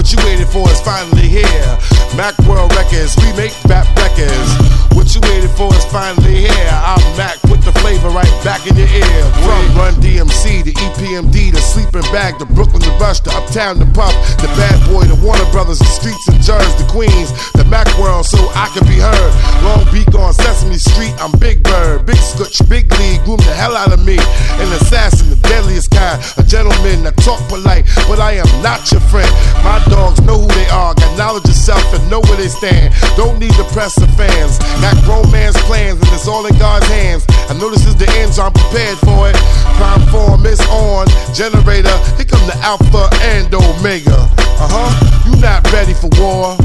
What you waited for is finally here. Mac World Records, we make rap records. What you waited for is finally here. I'm Mac with the flavor right back in your ear. From Run DMC to EPMD to Sleeping Bag to Brooklyn to Rush to Uptown to Puff, the Bad Boy to Warner Brothers, the Streets and Jersey, the Queens, the Mac World so I can be heard. Long Beat on Sesame Street, I'm Big Bird, Big Scutch, Big League, groom the hell out of me. An assassin, the deadliest kind, a gentleman that talk polite, but I am not your friend. My dogs know who they are, got knowledge of self and know where they stand. Don't need the press of fans, got grown man's plans and it's all in God's hands. I know this is the end, so I'm prepared for it. Prime form is on, generator, here come the Alpha and Omega. You not ready for war.